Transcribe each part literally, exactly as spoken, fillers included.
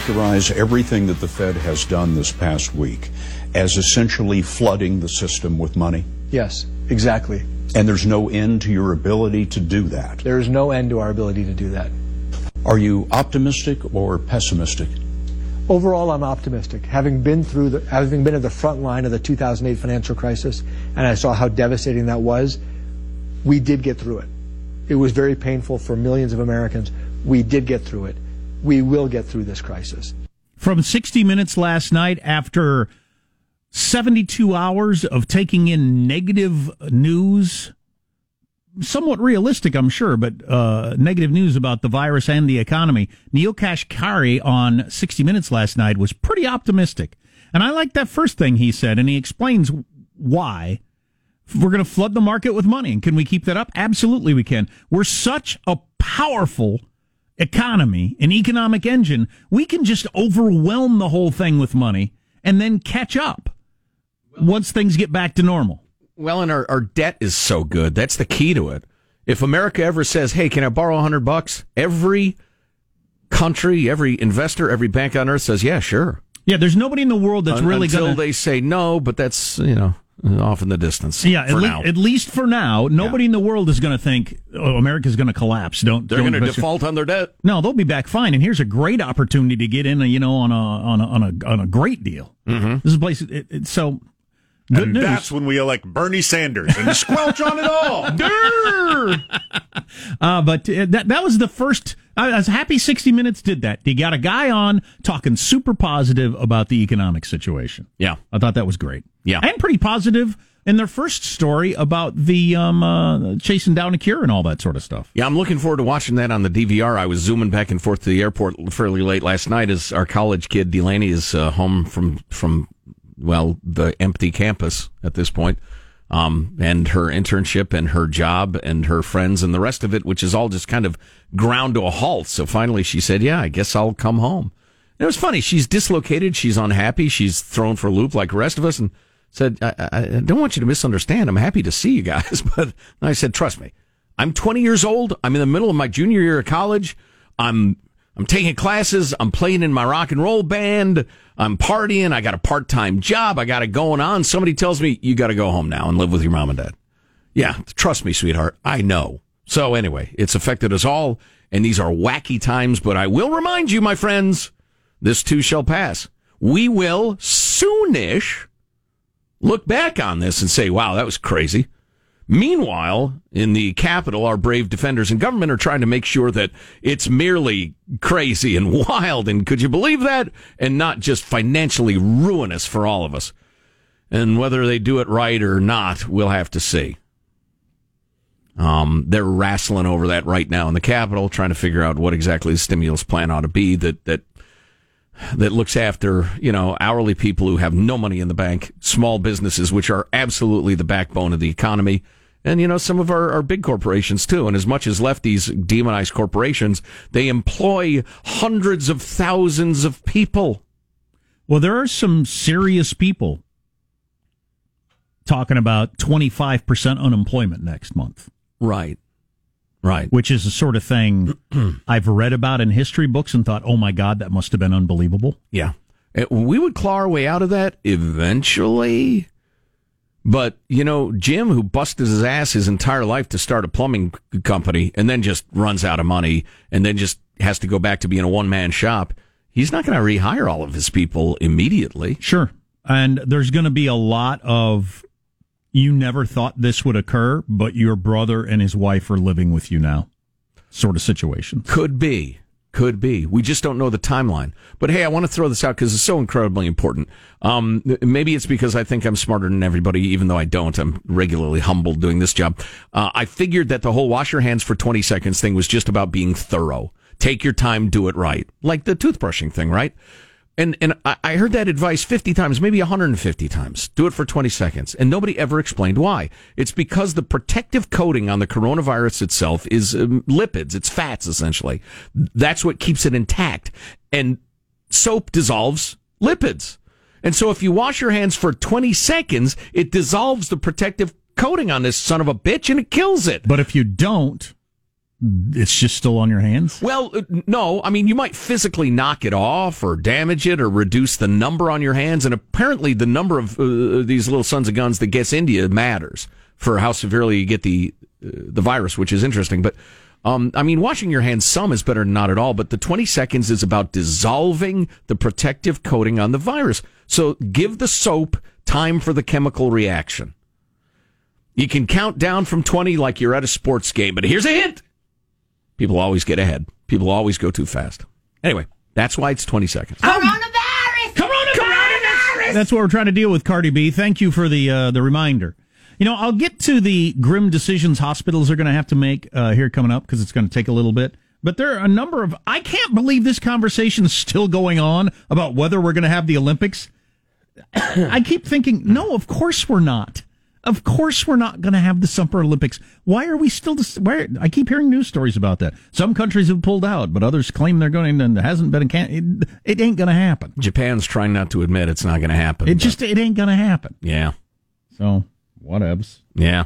characterize everything that the Fed has done this past week as essentially flooding the system with money? Yes, exactly. And there's no end to your ability to do that? There is no end to our ability to do that. Are you optimistic or pessimistic? Overall, I'm optimistic. Having been through the, having been at the front line of the two thousand eight financial crisis, and I saw how devastating that was, we did get through it. It was very painful for millions of Americans. We did get through it. We will get through this crisis. From sixty minutes last night, after seventy-two hours of taking in negative news, somewhat realistic, I'm sure, but uh, negative news about the virus and the economy, Neel Kashkari on sixty minutes last night was pretty optimistic. And I like that first thing he said, and he explains why. We're going to flood the market with money. And can we keep that up? Absolutely we can. We're such a powerful economy, an economic engine, we can just overwhelm the whole thing with money and then catch up once things get back to normal. Well, and our, our debt is so good. That's the key to it. If America ever says, hey, can I borrow a hundred bucks? Every country, every investor, every bank on earth says, yeah, sure. Yeah, there's nobody in the world that's Un- really going to... Until they say no, but that's, you know, off in the distance. Yeah, for at, now. Le- at least for now, nobody yeah. in the world is going to think, oh, America's going to collapse. Don't They're going to default on their debt. No, they'll be back fine. And here's a great opportunity to get in, a, you know, on a on a on a, on a great deal. Mm-hmm. This is a place. It, it, so good and news. That's when we elect Bernie Sanders and squelch on it all. uh, but uh, that that was the first. I was happy sixty minutes did that. They got a guy on talking super positive about the economic situation. Yeah, I thought that was great. Yeah, and pretty positive in their first story about the um, uh, chasing down a cure and all that sort of stuff. Yeah, I'm looking forward to watching that on the D V R. I was zooming back and forth to the airport fairly late last night as our college kid Delaney is uh, home from from well the empty campus at this point. Um, and her internship and her job and her friends and the rest of it, which is all just kind of ground to a halt. So finally she said, yeah, I guess I'll come home. And it was funny. She's dislocated. She's unhappy. She's thrown for a loop like the rest of us and said, I, I, I don't want you to misunderstand. I'm happy to see you guys. But I said, trust me, I'm twenty years old. I'm in the middle of my junior year of college. I'm I'm taking classes. I'm playing in my rock and roll band. I'm partying. I got a part-time job. I got it going on. Somebody tells me, you got to go home now and live with your mom and dad. Yeah, trust me, sweetheart. I know. So anyway, it's affected us all, and these are wacky times, but I will remind you, my friends, this too shall pass. We will soonish look back on this and say, wow, that was crazy. Meanwhile, in the Capitol, our brave defenders in government are trying to make sure that it's merely crazy and wild, and could you believe that? And not just financially ruinous for all of us. And whether they do it right or not, we'll have to see. Um, they're wrestling over that right now in the Capitol, trying to figure out what exactly the stimulus plan ought to be that that that looks after, you know, hourly people who have no money in the bank, small businesses, which are absolutely the backbone of the economy. And, you know, some of our, our big corporations, too. And as much as lefties demonize corporations, they employ hundreds of thousands of people. Well, there are some serious people talking about twenty-five percent unemployment next month. Right. Right. Which is the sort of thing I've read about in history books and thought, oh, my God, that must have been unbelievable. Yeah. We would claw our way out of that eventually. But, you know, Jim, who busted his ass his entire life to start a plumbing company and then just runs out of money and then just has to go back to being a one-man shop, he's not going to rehire all of his people immediately. Sure. And there's going to be a lot of, you never thought this would occur, but your brother and his wife are living with you now sort of situation. Could be. Could be. We just don't know the timeline. But hey, I want to throw this out because it's so incredibly important. Um, maybe it's because I think I'm smarter than everybody, even though I don't. I'm regularly humbled doing this job. Uh, I figured that the whole wash your hands for twenty seconds thing was just about being thorough. Take your time, do it right. Like the toothbrushing thing, right? And and I heard that advice fifty times, maybe one hundred fifty times. Do it for twenty seconds. And nobody ever explained why. It's because the protective coating on the coronavirus itself is um, lipids. It's fats, essentially. That's what keeps it intact. And soap dissolves lipids. And so if you wash your hands for twenty seconds, it dissolves the protective coating on this son of a bitch and it kills it. But if you don't, it's just still on your hands? Well, uh, no. I mean, you might physically knock it off or damage it or reduce the number on your hands. And apparently the number of uh, these little sons of guns that gets into you matters for how severely you get the uh, the virus, which is interesting. But, um, I mean, washing your hands some is better than not at all. But the twenty seconds is about dissolving the protective coating on the virus. So give the soap time for the chemical reaction. You can count down from twenty like you're at a sports game. But here's a hint. People always get ahead. People always go too fast. Anyway, that's why it's twenty seconds. Coronavirus! Coronavirus! That's what we're trying to deal with, Cardi B. Thank you for the uh, the reminder. You know, I'll get to the grim decisions hospitals are going to have to make uh, here coming up because it's going to take a little bit. But there are a number of... I can't believe this conversation is still going on about whether we're going to have the Olympics. I keep thinking, no, of course we're not. Of course we're not going to have the Summer Olympics. Why are we still... Why, I keep hearing news stories about that. Some countries have pulled out, but others claim they're going, and it hasn't been... A can- it, it ain't going to happen. Japan's trying not to admit it's not going to happen. It just... It ain't going to happen. Yeah. So, whatevs. Yeah.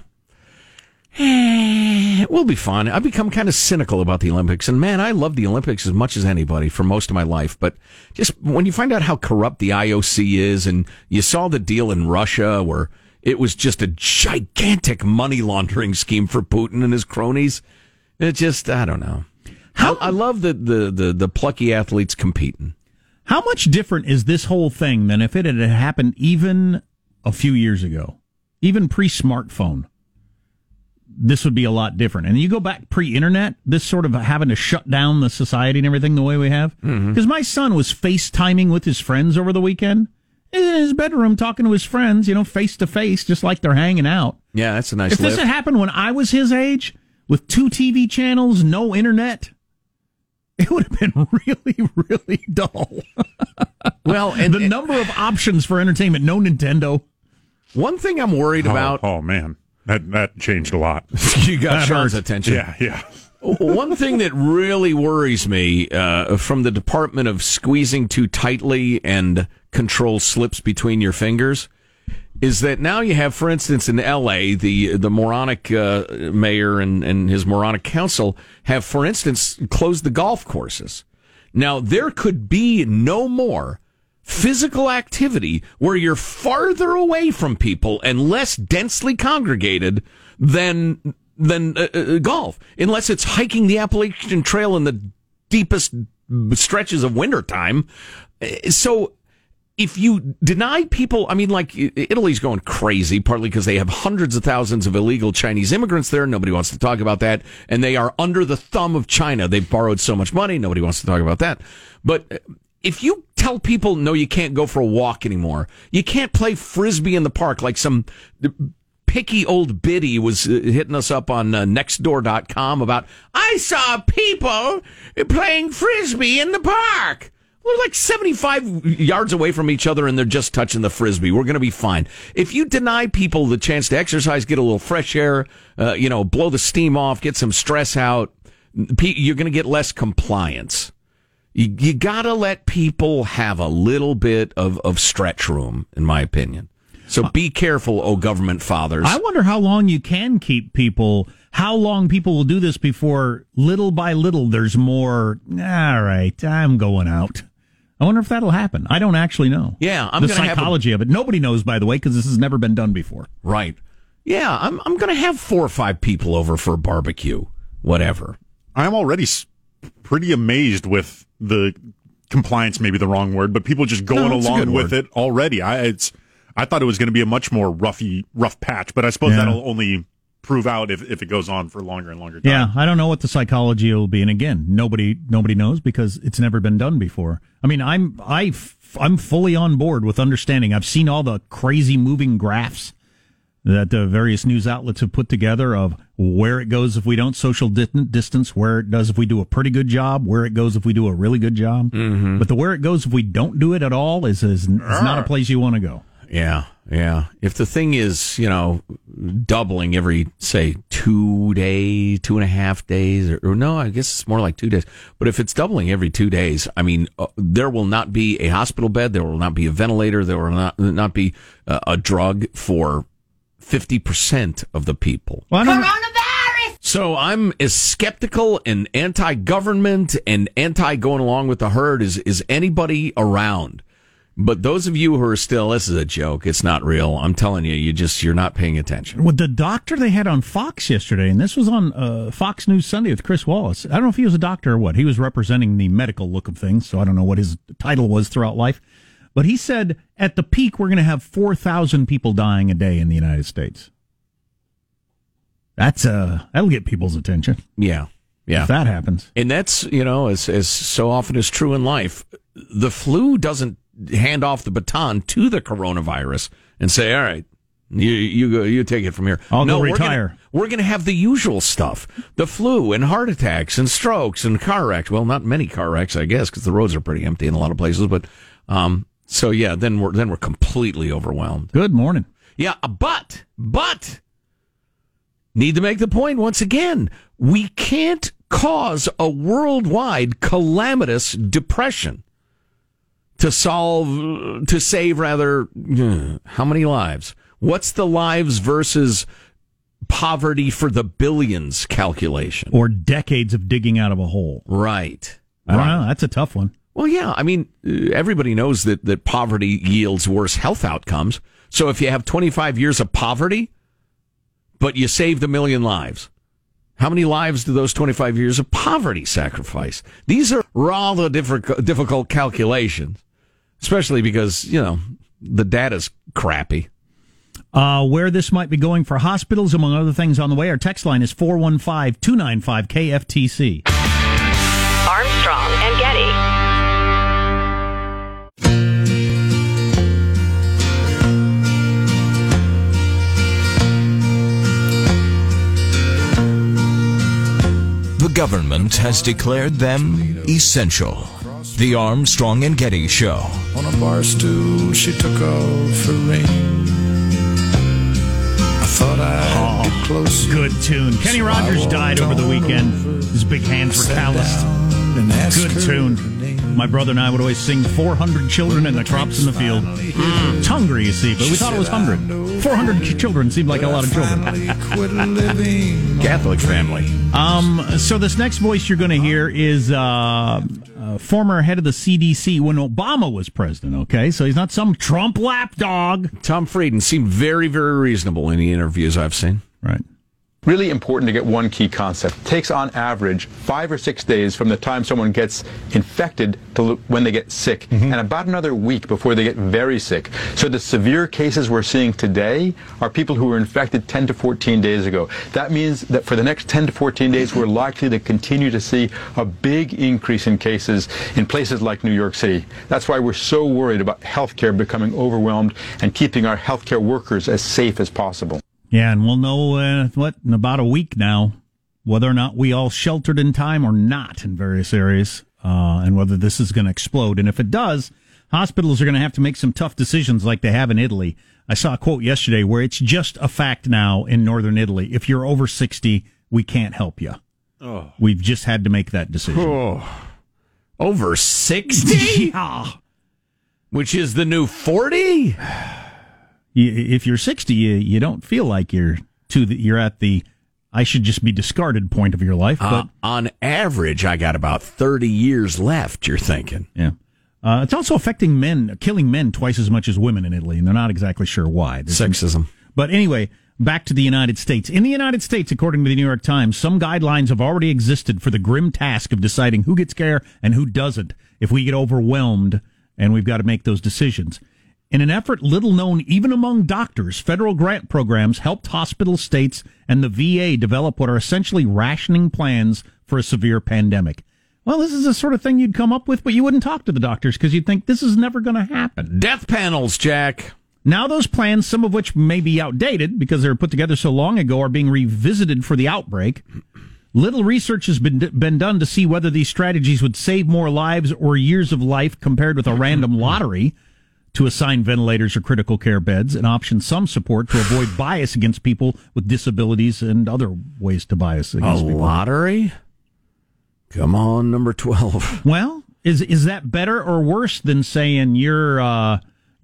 It will be fun. I've become kind of cynical about the Olympics. And, man, I love the Olympics as much as anybody for most of my life. But just when you find out how corrupt the I O C is, and you saw the deal in Russia where it was just a gigantic money laundering scheme for Putin and his cronies, it just, I don't know. How, I, I love the, the, the, the plucky athletes competing. How much different is this whole thing than if it had happened even a few years ago? Even pre-smartphone? This would be a lot different. And you go back pre-internet, this sort of having to shut down the society and everything the way we have. Because mm-hmm. my son was FaceTiming with his friends over the weekend in his bedroom, talking to his friends, you know, face to face, just like they're hanging out. Yeah, that's a nice If lift. this had happened when I was his age, with two T V channels, no internet, it would have been really, really dull. Well, and the and, number of options for entertainment, no Nintendo. One thing I'm worried oh, about. Oh, man. That that changed a lot. You got That Sean's hurts. attention. Yeah, yeah. One thing that really worries me uh, from the department of squeezing too tightly and control slips between your fingers is that now you have, for instance, in L A, the the moronic uh, mayor and, and his moronic council have, for instance, closed the golf courses. Now, there could be no more physical activity where you're farther away from people and less densely congregated than than uh, uh, golf, unless it's hiking the Appalachian Trail in the deepest stretches of wintertime. So if you deny people, I mean, like Italy's going crazy, partly because they have hundreds of thousands of illegal Chinese immigrants there. Nobody wants to talk about that. And they are under the thumb of China. They've borrowed so much money. Nobody wants to talk about that. But if you tell people, no, you can't go for a walk anymore, you can't play Frisbee in the park like some picky old biddy was hitting us up on uh, nextdoor dot com about, I saw people playing Frisbee in the park. We're like seventy-five yards away from each other and they're just touching the Frisbee. We're going to be fine. If you deny people the chance to exercise, get a little fresh air, uh, you know, blow the steam off, get some stress out, you're going to get less compliance. You, you got to let people have a little bit of, of stretch room, in my opinion. So be careful, oh government fathers. I wonder how long you can keep people, how long people will do this before little by little there's more, all right, I'm going out. I wonder if that'll happen. I don't actually know. Yeah, I'm the gonna have psychology a, of it. Nobody knows, by the way, because this has never been done before. Right. Yeah, I'm I'm going to have four or five people over for a barbecue, whatever. I'm already s- pretty amazed with the compliance, maybe the wrong word, but people just going No, it's a along good with word. it already. I it's I thought it was going to be a much more roughy, rough patch, but I suppose Yeah. that'll only prove out if, if it goes on for longer and longer time. Yeah, I don't know what the psychology will be, and again, nobody nobody knows because it's never been done before. I mean, I'm I I'm fully on board with understanding. I've seen all the crazy moving graphs that the various news outlets have put together of where it goes if we don't social distance, where it does if we do a pretty good job, where it goes if we do a really good job. Mm-hmm. But the where it goes if we don't do it at all is is, is not a place you want to go. Yeah, yeah. If the thing is, you know, doubling every, say, two days, two and a half days, or, or no, I guess it's more like two days. But if it's doubling every two days, I mean, uh, there will not be a hospital bed, there will not be a ventilator, there will not not be uh, a drug for fifty percent of the people. Well, I don't know. Coronavirus! So I'm as skeptical and anti-government and anti-going along with the herd as, as anybody around. But those of you who are still, this is a joke, it's not real. I'm telling you, you just, you're not paying attention. With the doctor they had on Fox yesterday, and this was on uh, Fox News Sunday with Chris Wallace. I don't know if he was a doctor or what. He was representing the medical look of things, so I don't know what his title was throughout life. But he said at the peak, we're going to have four thousand people dying a day in the United States. That's uh, that'll get people's attention. Yeah, yeah. If that happens. And that's, you know, as, as so often is true in life, the flu doesn't hand off the baton to the coronavirus and say, all right, you you go, you take it from here. I'll no, go retire. We're gonna, we're going to have the usual stuff, the flu and heart attacks and strokes and car wrecks. Well, not many car wrecks, I guess, because the roads are pretty empty in a lot of places. But um, so yeah, then we're then we're completely overwhelmed. Good morning. Yeah, but but need to make the point once again: we can't cause a worldwide calamitous depression to solve, to save rather, how many lives? What's the lives versus poverty for the billions calculation? Or decades of digging out of a hole. Right. I don't right. know. That's a tough one. Well, yeah. I mean, everybody knows that, that poverty yields worse health outcomes. So if you have twenty-five years of poverty, but you saved a million lives, how many lives do those twenty-five years of poverty sacrifice? These are rather difficult, difficult calculations, especially because, you know, the data's crappy. Uh, where this might be going for hospitals, among other things on the way, our text line is four one five, two nine five, K F T C. Armstrong and Getty. The government has declared them essential. The Armstrong and Getty Show. On a bar stool, she took off her ring. I thought I'd get close. Good tune. Kenny Rogers died over the weekend. His big hands were calloused. Good tune. My brother and I would always sing four hundred children and the crops in the field. Mm. It's hungry, you see, but we thought it was one hundred. four hundred children seemed like a lot of children. Catholic family. Um, so this next voice you're going to hear is uh, uh, former head of the C D C when Obama was president, okay? So he's not some Trump lapdog. Tom Frieden seemed very, very reasonable in the interviews I've seen. Right. Really important to get one key concept. It takes on average five or six days from the time someone gets infected to when they get sick, mm-hmm. and about another week before they get very sick. So the severe cases we're seeing today are people who were infected ten to fourteen days ago. That means that for the next ten to fourteen days, we're likely to continue to see a big increase in cases in places like New York City. That's why we're so worried about healthcare becoming overwhelmed and keeping our healthcare workers as safe as possible. Yeah, and we'll know, uh, what, in about a week now, whether or not we all sheltered in time or not in various areas, uh, and whether this is going to explode. And if it does, hospitals are going to have to make some tough decisions like they have in Italy. I saw a quote yesterday where it's just a fact now in northern Italy. If you're over sixty, we can't help you. Oh. We've just had to make that decision. Oh. Over sixty? Yeah. Which is the new forty? If you're sixty, you, you don't feel like you're to the, you're at the I should just be discarded point of your life. But uh, on average, I got about thirty years left, you're thinking. Yeah. Uh, it's also affecting men, killing men twice as much as women in Italy, and they're not exactly sure why. There's Sexism. Some, but anyway, back to the United States. In the United States, according to the New York Times, some guidelines have already existed for the grim task of deciding who gets care and who doesn't if we get overwhelmed and we've got to make those decisions. In an effort little known even among doctors, federal grant programs helped hospital states and the V A develop what are essentially rationing plans for a severe pandemic. Well, this is the sort of thing you'd come up with, but you wouldn't talk to the doctors because you'd think this is never going to happen. Death panels, Jack. Now those plans, some of which may be outdated because they were put together so long ago, are being revisited for the outbreak. Little research has been been done to see whether these strategies would save more lives or years of life compared with a random lottery to assign ventilators or critical care beds, an option some support to avoid bias against people with disabilities and other ways to bias against a people. Lottery? Come on, number twelve. Well, is is that better or worse than saying you're uh,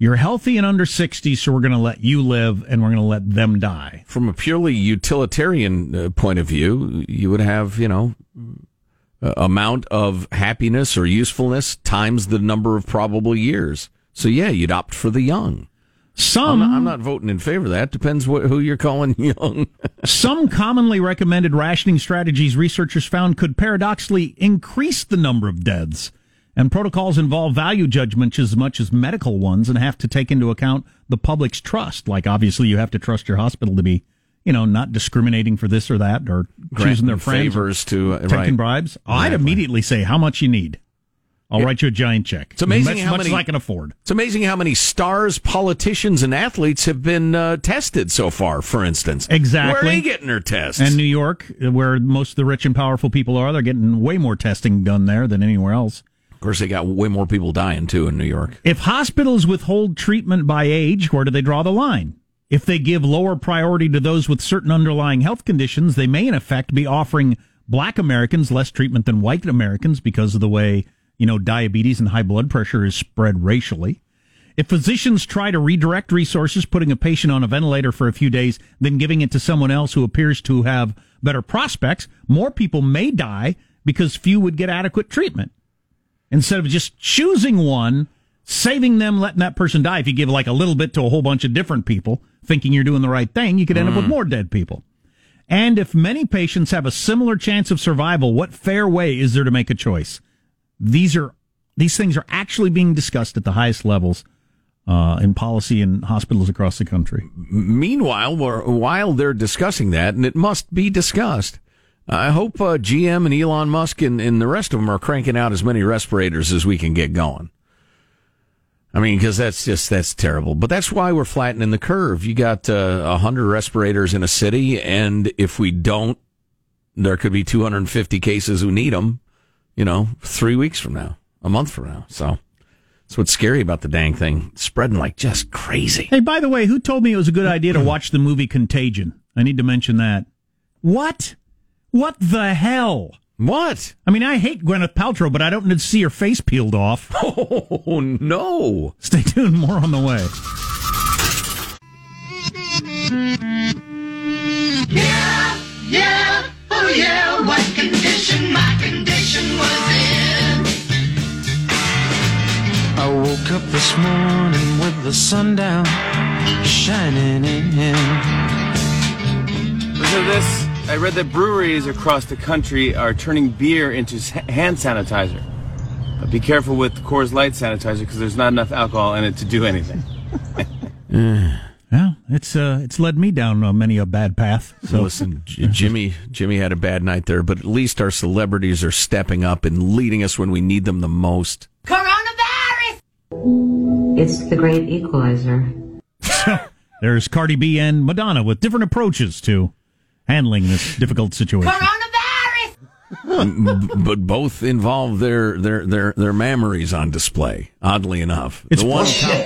You're healthy and under sixty, so we're going to let you live and we're going to let them die. From a purely utilitarian uh, point of view, you would have, you know, uh, amount of happiness or usefulness times the number of probable years. So, yeah, you'd opt for the young. Some, I'm not, I'm not voting in favor of that. Depends what, who you're calling young. Some commonly recommended rationing strategies researchers found could paradoxically increase the number of deaths. And protocols involve value judgments as much as medical ones and have to take into account the public's trust. Like, obviously, you have to trust your hospital to be, you know, not discriminating for this or that or choosing their friends favors to uh, taking right. bribes. Exactly. I'd immediately say how much you need. I'll Yeah. write you a giant check. It's amazing much, how much many as I can afford. It's amazing how many stars, politicians, and athletes have been uh, tested so far. For instance, Exactly. where are they getting their tests? And New York, where most of the rich and powerful people are, they're getting way more testing done there than anywhere else. Of course, they got way more people dying too in New York. If hospitals withhold treatment by age, where do they draw the line? If they give lower priority to those with certain underlying health conditions, they may in effect be offering black Americans less treatment than white Americans because of the way, you know, diabetes and high blood pressure is spread racially. If physicians try to redirect resources, putting a patient on a ventilator for a few days, then giving it to someone else who appears to have better prospects, more people may die because few would get adequate treatment. Instead of just choosing one, saving them, letting that person die, if you give like a little bit to a whole bunch of different people, thinking you're doing the right thing, you could end mm. up with more dead people. And if many patients have a similar chance of survival, what fair way is there to make a choice? These are these things are actually being discussed at the highest levels uh, in policy in hospitals across the country. Meanwhile, while they're discussing that, and it must be discussed, I hope uh, G M and Elon Musk and, and the rest of them are cranking out as many respirators as we can get going. I mean, because that's just, that's terrible. But that's why we're flattening the curve. You got uh, one hundred respirators in a city, and if we don't, there could be two hundred fifty cases who need them, you know, three weeks from now, a month from now. So that's what's scary about the dang thing. It's spreading like just crazy. Hey, by the way, who told me it was a good idea to watch the movie Contagion? I need to mention that. What? What the hell? What? I mean, I hate Gwyneth Paltrow, but I don't need to see her face peeled off. Oh, no. Stay tuned. More on the way. Yeah, yeah, oh yeah, what condition my condition was in. I woke up this morning with the sun down, shining in. Listen to this. I read that breweries across the country are turning beer into hand sanitizer. But be careful with Coors Light sanitizer because there's not enough alcohol in it to do anything. Yeah, it's uh, it's led me down uh, many a bad path. So listen, J- Jimmy, Jimmy had a bad night there, but at least our celebrities are stepping up and leading us when we need them the most. Coronavirus! It's the great equalizer. There's Cardi B and Madonna with different approaches to handling this difficult situation. Coronavirus! But both involve their their their their mammaries on display. Oddly enough, it's the one.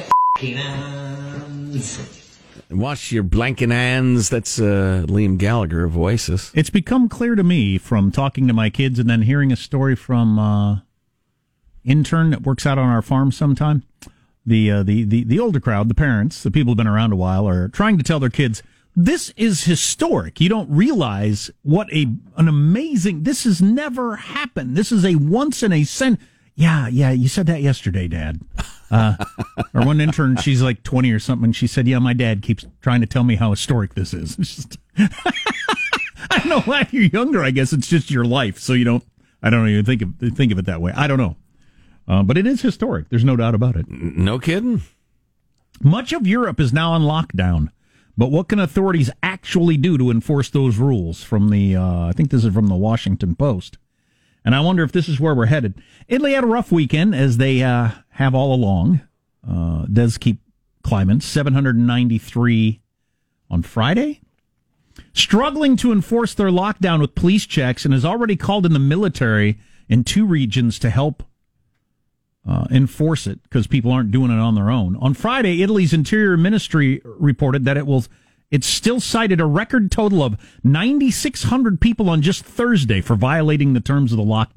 Hands. Wash your blanking hands. That's uh, Liam Gallagher of Oasis. It's become clear to me from talking to my kids and then hearing a story from uh, intern that works out on our farm sometime. The, uh, the the the older crowd, the parents, the people who've been around a while, are trying to tell their kids, this is historic. You don't realize what a an amazing, this has never happened. This is a once in a cent. Yeah, yeah, you said that yesterday, Dad. Uh, or one intern, she's like twenty or something, and she said, yeah, my dad keeps trying to tell me how historic this is. It's just, I don't know why you're younger. I guess it's just your life, so you don't, I don't even think of, think of it that way. I don't know. Uh, but it is historic. There's no doubt about it. No kidding. Much of Europe is now on lockdown. But what can authorities actually do to enforce those rules? From the, uh, I think this is from the Washington Post. And I wonder if this is where we're headed. Italy had a rough weekend, as they uh, have all along. Uh, does keep climbing. seven hundred ninety-three on Friday. Struggling to enforce their lockdown with police checks, and has already called in the military in two regions to help uh, enforce it, because people aren't doing it on their own. On Friday, Italy's Interior Ministry reported that it will... It still cited a record total of nine thousand six hundred people on just Thursday for violating the terms of the lockdown.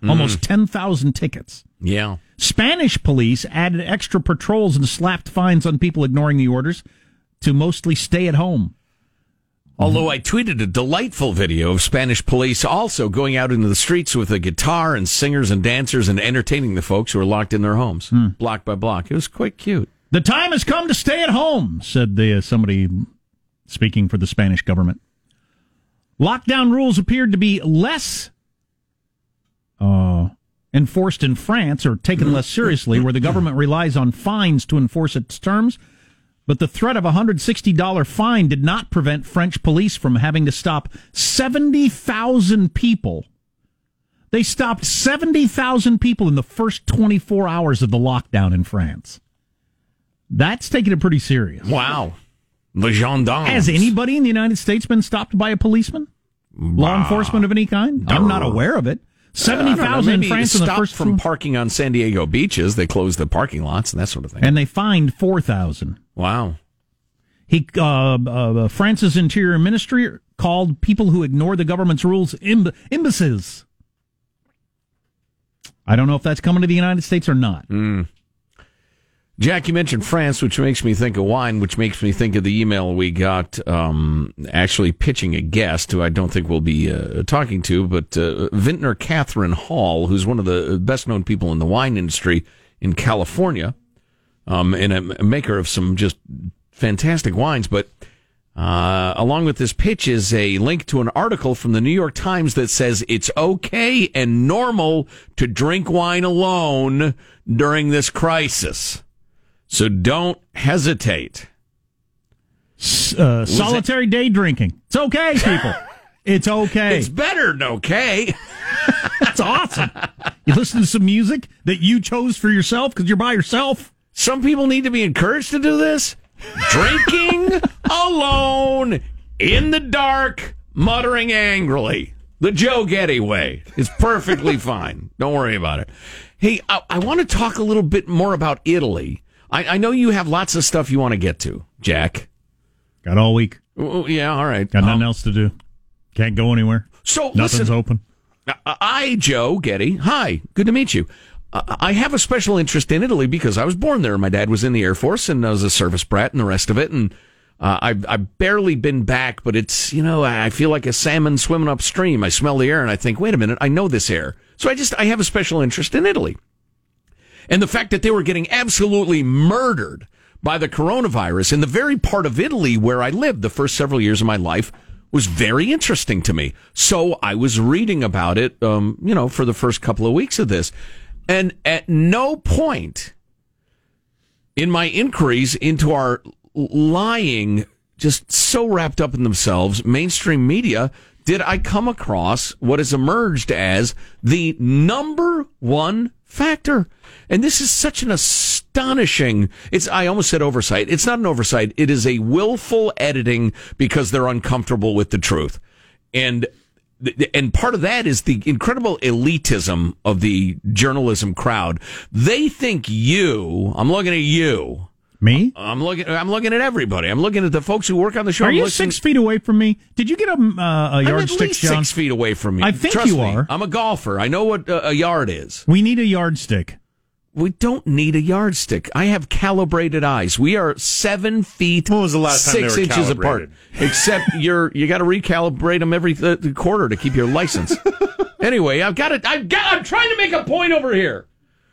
Almost ten thousand tickets. Yeah. Spanish police added extra patrols and slapped fines on people ignoring the orders to mostly stay at home. Although I tweeted a delightful video of Spanish police also going out into the streets with a guitar and singers and dancers and entertaining the folks who are locked in their homes, Hmm. block by block. It was quite cute. The time has come to stay at home, said the, uh, somebody speaking for the Spanish government. Lockdown rules appeared to be less uh, enforced in France, or taken less seriously, where the government relies on fines to enforce its terms. But the threat of a one hundred sixty dollars fine did not prevent French police from having to stop seventy thousand people. They stopped seventy thousand people in the first twenty-four hours of the lockdown in France. That's taking it pretty serious. Wow. The gendarmes. Has anybody in the United States been stopped by a policeman? Law enforcement of any kind? I'm not aware of it. seventy thousand in France in the first from parking on San Diego beaches. They closed the parking lots and that sort of thing. And they fined four thousand. Wow. He, uh, uh, France's Interior Ministry called people who ignore the government's rules imb- imbeciles. I don't know if that's coming to the United States or not. Mm. Jack, you mentioned France, which makes me think of wine, which makes me think of the email we got um, actually pitching a guest who I don't think we'll be uh, talking to, but uh, Vintner Catherine Hall, who's one of the best-known people in the wine industry in California, um, and a maker of some just fantastic wines. But uh, along with this pitch is a link to an article from the New York Times that says it's okay and normal to drink wine alone during this crisis. So don't hesitate. Uh, solitary day drinking. It's okay, people. It's okay. It's better than okay. That's awesome. You listen to some music that you chose for yourself because you're by yourself. Some people need to be encouraged to do this. Drinking alone in the dark, muttering angrily. The Joe Getty way. It's perfectly fine. Don't worry about it. Hey, I, I want to talk a little bit more about Italy. I, I know you have lots of stuff you want to get to, Jack. Got all week. Oh, yeah, all right. Got nothing um, else to do. Can't go anywhere. So nothing's listen, open. I, Joe Getty, hi, good to meet you. Uh, I have a special interest in Italy because I was born there. My dad was in the Air Force and I was a service brat and the rest of it. And uh, I've, I've barely been back, but it's, you know, I feel like a salmon swimming upstream. I smell the air and I think, wait a minute, I know this air. So I just, I have a special interest in Italy. And the fact that they were getting absolutely murdered by the coronavirus in the very part of Italy where I lived the first several years of my life was very interesting to me. So I was reading about it, um, you know, for the first couple of weeks of this. And at no point in my inquiries into our lying, just so wrapped up in themselves, mainstream media, did I come across what has emerged as the number one factor. And this is such an astonishing, it's, I almost said oversight. It's not an oversight. It is a willful editing because they're uncomfortable with the truth. And, and part of that is the incredible elitism of the journalism crowd. They think you, I'm looking at you. Me? I'm looking, I'm looking at everybody. I'm looking at the folks who work on the show. Are I'm you listening. six feet away from me? Did you get a, uh, a yardstick, I'm at least John? six feet away from you. I think Trust you me, are. I'm a golfer. I know what a, a yard is. We need a yardstick. We don't need a yardstick. I have calibrated eyes. We are seven feet, when was the last time six they were inches apart. calibrated? Except you're you got to recalibrate them every th- quarter to keep your license. Anyway, I've got it. I've got. I'm trying to make a point over here.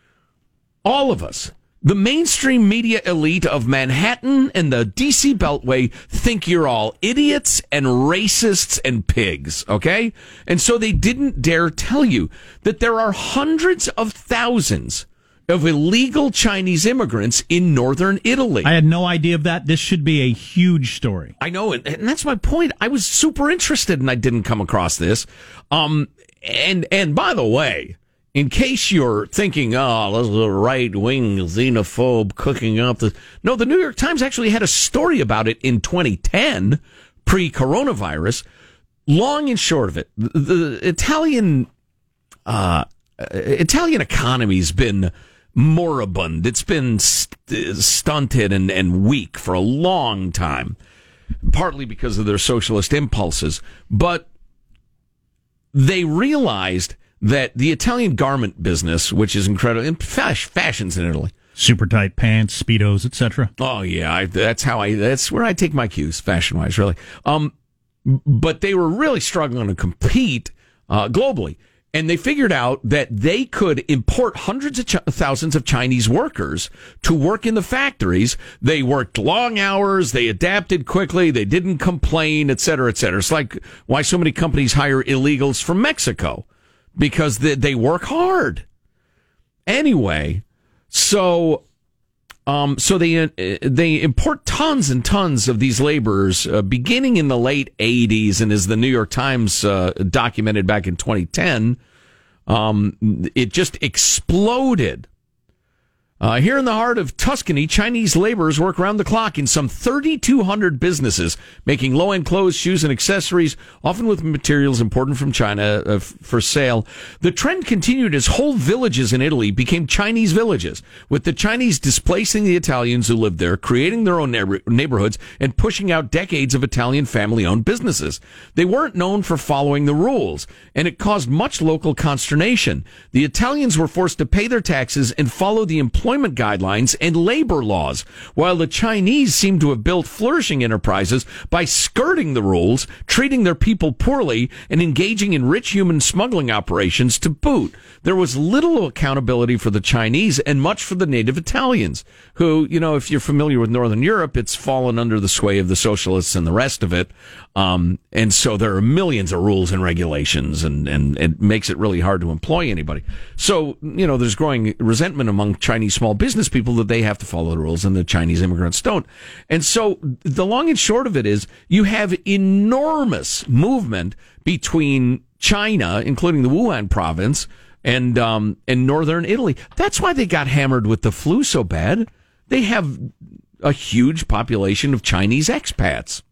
All of us, the mainstream media elite of Manhattan and the D C Beltway, think you're all idiots and racists and pigs, okay? And so they didn't dare tell you that there are hundreds of thousands of illegal Chinese immigrants in northern Italy. I had no idea of that. This should be a huge story. I know, and, and that's my point. I was super interested and I didn't come across this. Um, and, and by the way, in case you're thinking, oh, this is a right-wing xenophobe cooking up the... No, the New York Times actually had a story about it in twenty ten, pre-coronavirus. Long and short of it, the, the Italian uh, Italian economy's been moribund. It's been st- stunted and, and weak for a long time, partly because of their socialist impulses. But they realized that the Italian garment business, which is incredible, in fash, fashions in Italy. Super tight pants, Speedos, et cetera. Oh, yeah. I, that's how I, that's where I take my cues, fashion wise, really. Um, but they were really struggling to compete uh, globally. And they figured out that they could import hundreds of ch- thousands of Chinese workers to work in the factories. They worked long hours. They adapted quickly. They didn't complain, et cetera, et cetera. It's like why so many companies hire illegals from Mexico, because they, they work hard. Anyway, so um, so they uh, they import tons and tons of these laborers uh, beginning in the late eighties, and as the New York Times uh, documented back in twenty ten, um, it just exploded. Uh, here in the heart of Tuscany, Chinese laborers work around the clock in some thirty-two hundred businesses, making low-end clothes, shoes, and accessories, often with materials imported from China uh, f- for sale. The trend continued as whole villages in Italy became Chinese villages, with the Chinese displacing the Italians who lived there, creating their own neighbor- neighborhoods, and pushing out decades of Italian family-owned businesses. They weren't known for following the rules, and it caused much local consternation. The Italians were forced to pay their taxes and follow the employment guidelines and labor laws, while the Chinese seem to have built flourishing enterprises by skirting the rules, treating their people poorly, and engaging in rich human smuggling operations to boot. There was little accountability for the Chinese and much for the native Italians, who, you know, if you're familiar with Northern Europe, it's fallen under the sway of the socialists and the rest of it. Um, and so there are millions of rules and regulations, and, and it makes it really hard to employ anybody. So, you know, there's growing resentment among Chinese small business people that they have to follow the rules and the Chinese immigrants don't. And so the long and short of it is you have enormous movement between China, including the Wuhan province, and um, and northern Italy. That's why they got hammered with the flu so bad. They have a huge population of Chinese expats.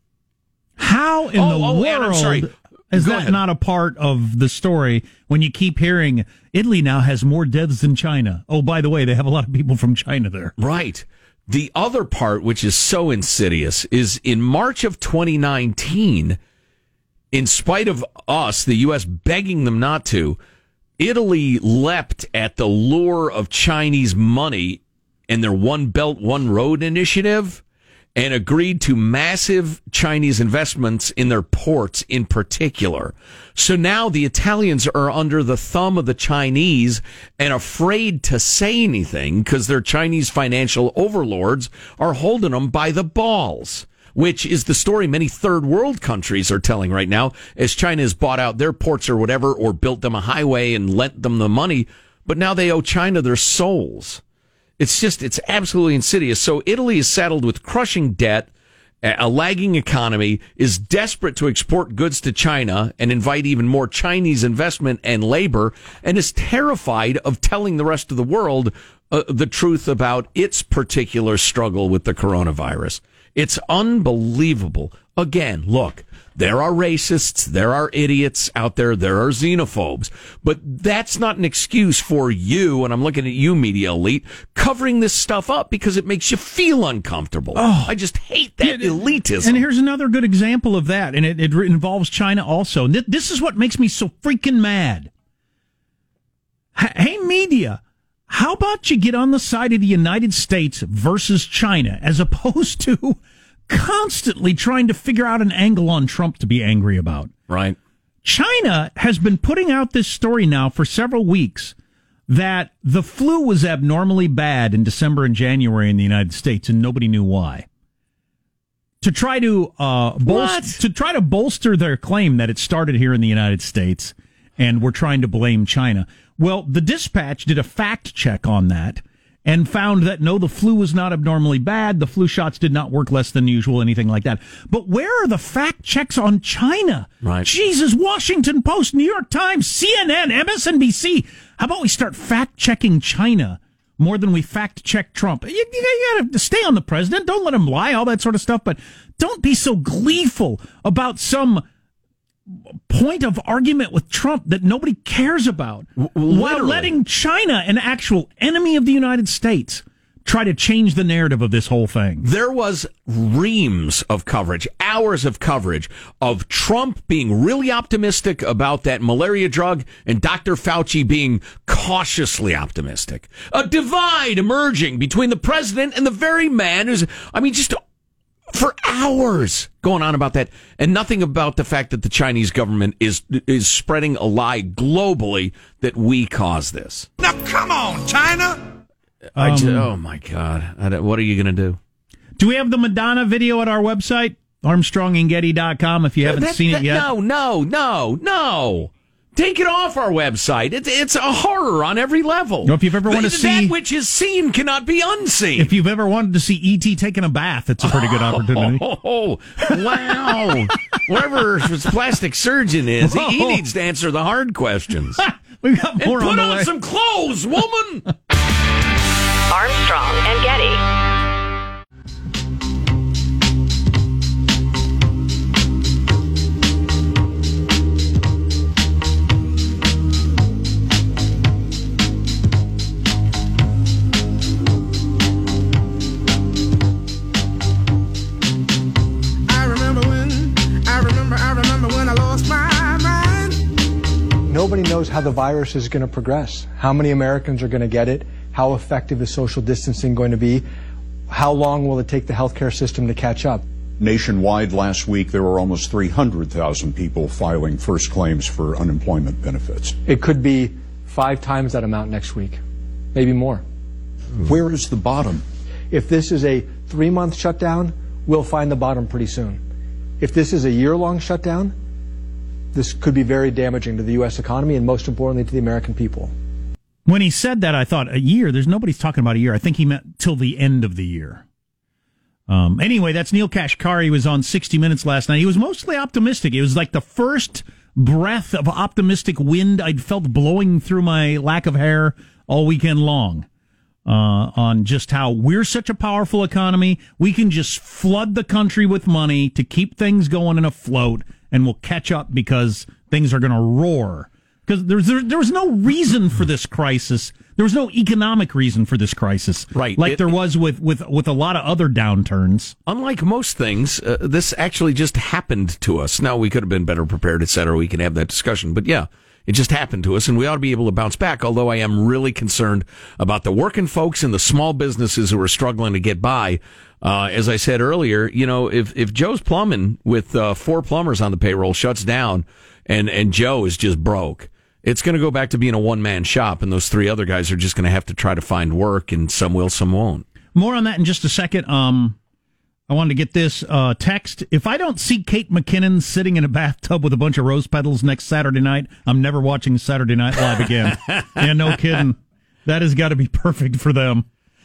How in oh, the oh, world and I'm sorry. is Go that ahead. not a part of the story when you keep hearing Italy now has more deaths than China? Oh, by the way, they have a lot of people from China there. Right. The other part, which is so insidious, is in March of twenty nineteen, in spite of us, the U S begging them not to, Italy leapt at the lure of Chinese money in their One Belt, One Road initiative and agreed to massive Chinese investments in their ports in particular. So now the Italians are under the thumb of the Chinese and afraid to say anything because their Chinese financial overlords are holding them by the balls, which is the story many third world countries are telling right now as China has bought out their ports or whatever, or built them a highway and lent them the money. But now they owe China their souls. It's just, it's absolutely insidious. So Italy is saddled with crushing debt, a lagging economy, is desperate to export goods to China and invite even more Chinese investment and labor, and is terrified of telling the rest of the world uh, the truth about its particular struggle with the coronavirus. It's unbelievable. Again, look, there are racists, there are idiots out there, there are xenophobes, but that's not an excuse for you, and I'm looking at you, media elite, covering this stuff up because it makes you feel uncomfortable. Oh. I just hate that elitism. And here's another good example of that, and it, it involves China also. Th- This is what makes me so freaking mad. H- Hey, media, how about you get on the side of the United States versus China, as opposed to constantly trying to figure out an angle on Trump to be angry about? Right. China has been putting out this story now for several weeks that the flu was abnormally bad in December and January in the United States, and nobody knew why. To try to uh, bolster, to try to bolster their claim that it started here in the United States, and we're trying to blame China. Well, the Dispatch did a fact check on that and found that no, the flu was not abnormally bad. The flu shots did not work less than usual, anything like that. But where are the fact checks on China? Right. Jesus, Washington Post, New York Times, C N N, M S N B C. How about we start fact checking China more than we fact check Trump? You, you, you got to stay on the president. Don't let him lie, all that sort of stuff. But don't be so gleeful about some point of argument with Trump that nobody cares about, while letting China, an actual enemy of the United States, try to change the narrative of this whole thing. There was reams of coverage, hours of coverage of Trump being really optimistic about that malaria drug and Doctor Fauci being cautiously optimistic. A divide emerging between the president and the very man who's, I mean, just for hours going on about that, and nothing about the fact that the Chinese government is is spreading a lie globally that we caused this. Now, come on, China! I just, Um, oh, my God. I don't- what are you going to do? Do we have the Madonna video at our website? Armstrong and Getty dot com if you haven't That- seen that- it yet. No, no, no, no. Take it off our website. It's it's a horror on every level. No, if you've ever wanted to see- That which is seen cannot be unseen. If you've ever wanted to see E T taking a bath, it's a pretty good opportunity. Oh, wow. Wherever his plastic surgeon is, he, he needs to answer the hard questions. We've got more and on put the on way. some clothes, woman. Armstrong and Getty. I remember when, I remember, I remember when I lost my mind. Nobody knows how the virus is going to progress, how many Americans are going to get it, how effective is social distancing going to be, how long will it take the healthcare system to catch up. Nationwide last week, there were almost three hundred thousand people filing first claims for unemployment benefits. It could be five times that amount next week, maybe more. Where is the bottom? If this is a three-month shutdown, we'll find the bottom pretty soon. If this is a year-long shutdown, this could be very damaging to the U S economy and, most importantly, to the American people. When he said that, I thought, a year? There's nobody's talking about a year. I think he meant till the end of the year. Um, anyway, that's Neil Kashkari. He was on sixty minutes last night. He was mostly optimistic. It was like the first breath of optimistic wind I'd felt blowing through my lack of hair all weekend long. Uh, on just how we're such a powerful economy. We can just flood the country with money to keep things going and afloat, and we'll catch up because things are going to roar. Because there's there, there was no reason for this crisis. There was no economic reason for this crisis, Right. Like It- there was with, with, with a lot of other downturns. Unlike most things, uh, this actually just happened to us. Now, we could have been better prepared, et cetera. We can have that discussion. But yeah, it just happened to us, and we ought to be able to bounce back, although I am really concerned about the working folks and the small businesses who are struggling to get by. Uh, as I said earlier, you know, if, if Joe's Plumbing with uh, four plumbers on the payroll shuts down and, and Joe is just broke, it's going to go back to being a one-man shop, and those three other guys are just going to have to try to find work, and some will, some won't. More on that in just a second. Um, I wanted to get this uh, text. If I don't see Kate McKinnon sitting in a bathtub with a bunch of rose petals next Saturday night, I'm never watching Saturday Night Live again. Yeah, no kidding. That has got to be perfect for them.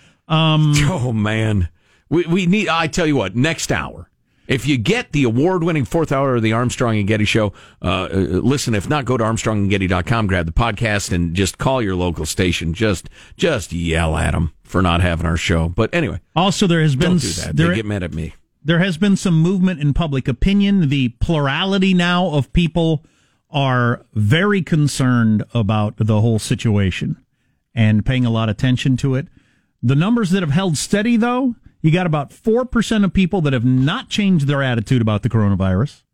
Um, oh, man. We, we need, I tell you what, next hour, if you get the award-winning fourth hour of the Armstrong and Getty Show, uh, uh, listen, if not, go to armstrong and getty dot com, grab the podcast, and just call your local station. Just just yell at them for not having our show. But anyway. Also, there has been... Don't do that. There, They get mad at me. There has been some movement in public opinion. The plurality now of people are very concerned about the whole situation and paying a lot of attention to it. The numbers that have held steady, though, you got about four percent of people that have not changed their attitude about the coronavirus.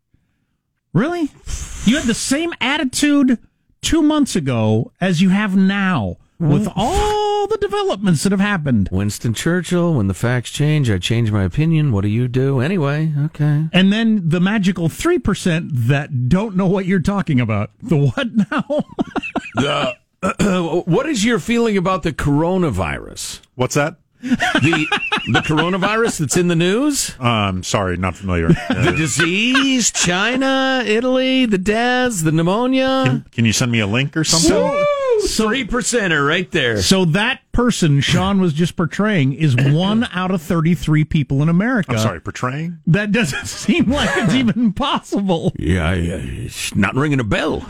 Really? You had the same attitude two months ago as you have now with all the developments that have happened. Winston Churchill, when the facts change, I change my opinion. What do you do? Anyway, okay. And then the magical three percent that don't know what you're talking about. The what now? the, uh, what is your feeling about the coronavirus? What's that? The the coronavirus that's in the news? Um, sorry, not familiar. The disease, China, Italy, the deaths, the pneumonia. Can, can you send me a link or something? So, three percenter right there. So that person Sean was just portraying is one out of thirty-three people in America. I'm sorry, portraying? That doesn't seem like it's even possible. Yeah, yeah, it's not ringing a bell.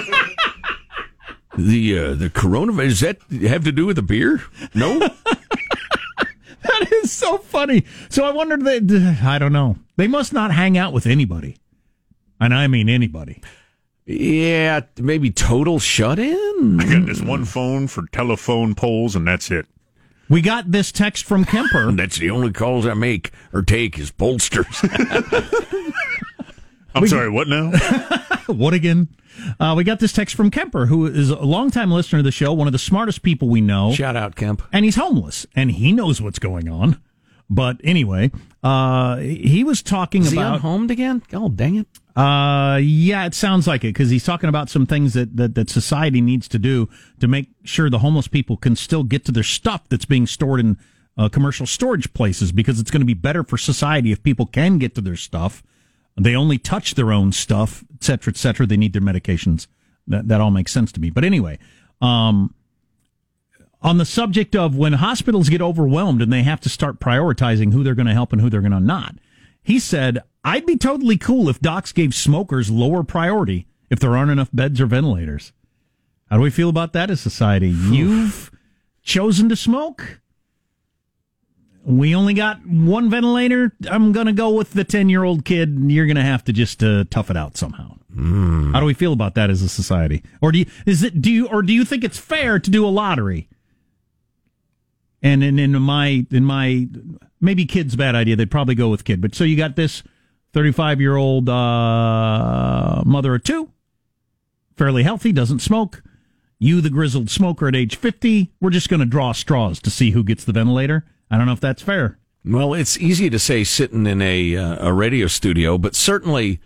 the uh, the coronavirus, does that have to do with the beer? No. That is so funny. So I wondered, they, I don't know. They must not hang out with anybody. And I mean anybody. Yeah, maybe total shut-in? I got this one phone for telephone poles, and that's it. We got this text from Kemper. That's the only calls I make or take is pollsters. I'm sorry, what now? What again? Uh, we got this text from Kemper, who is a longtime listener to the show, one of the smartest people we know. Shout out, Kemp. And he's homeless, and he knows what's going on. But anyway, uh, he was talking is about... Is he unhomed again? Oh, dang it. Uh, yeah, it sounds like it, because he's talking about some things that, that, that society needs to do to make sure the homeless people can still get to their stuff that's being stored in uh, commercial storage places, because it's going to be better for society if people can get to their stuff. They only touch their own stuff, et cetera, et cetera. They need their medications. That that all makes sense to me. But anyway, um, on the subject of when hospitals get overwhelmed and they have to start prioritizing who they're going to help and who they're going to not, he said, I'd be totally cool if docs gave smokers lower priority if there aren't enough beds or ventilators. How do we feel about that as society? You've chosen to smoke. We only got one ventilator. I'm going to go with the ten-year-old kid, and you're going to have to just uh, tough it out somehow. Mm. How do we feel about that as a society? Or do you, is it do you or do you think it's fair to do a lottery? And in, in my in my maybe kid's a bad idea. They'd probably go with kid. But so you got this thirty-five-year-old uh, mother of two, fairly healthy, doesn't smoke. You, the grizzled smoker at age fifty, we're just going to draw straws to see who gets the ventilator. I don't know if that's fair. Well, it's easy to say sitting in a uh, a radio studio, but certainly,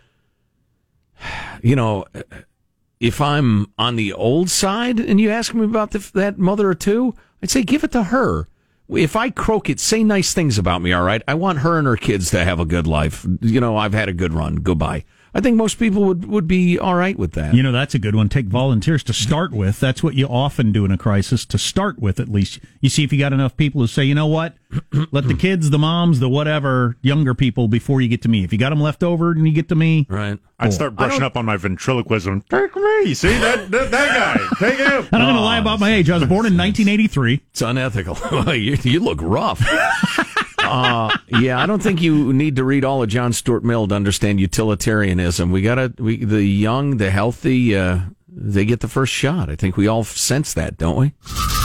you know, if I'm on the old side and you ask me about the, that mother or two, I'd say give it to her. If I croak it, say nice things about me, all right? I want her and her kids to have a good life. You know, I've had a good run. Goodbye. I think most people would, would be all right with that. You know, that's a good one. Take volunteers to start with. That's what you often do in a crisis, to start with at least. You see if you got enough people who say, you know what, let the kids, the moms, the whatever, younger people before you get to me. If you got them left over and you get to me. Right. I'd start brushing up on my ventriloquism. Take me. See, that, that, that guy. Take him. And I'm going to lie about my age. I was born in nineteen eighty-three. It's unethical. you, you look rough. Uh, yeah, I don't think you need to read all of John Stuart Mill to understand utilitarianism. We gotta, we, the young, the healthy, uh, they get the first shot. I think we all sense that, don't we?